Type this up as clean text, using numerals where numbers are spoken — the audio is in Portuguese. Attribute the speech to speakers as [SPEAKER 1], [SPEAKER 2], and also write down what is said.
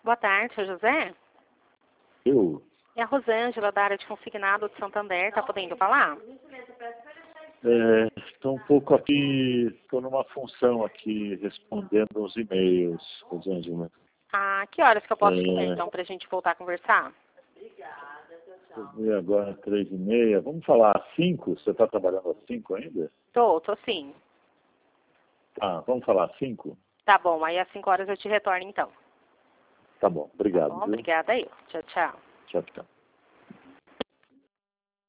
[SPEAKER 1] Boa tarde, seu José.
[SPEAKER 2] Eu?
[SPEAKER 1] É a Rosângela, da área de consignado de Santander. Tá podendo falar?
[SPEAKER 2] Estou um pouco aqui, estou numa função aqui, respondendo os e-mails, Rosângela.
[SPEAKER 1] Ah, que horas que eu posso ligar, então, pra gente voltar a conversar?
[SPEAKER 2] Eu vi agora 3h30, vamos falar às 5? Você está trabalhando às 5 ainda?
[SPEAKER 1] Tô sim.
[SPEAKER 2] Tá, vamos falar às 5?
[SPEAKER 1] Tá bom, aí às 5 horas eu te retorno, então.
[SPEAKER 2] Tá bom, obrigado.
[SPEAKER 1] Tá bom,
[SPEAKER 2] Viu?
[SPEAKER 1] obrigada aí. Tchau, tchau.
[SPEAKER 2] Tchau, tchau.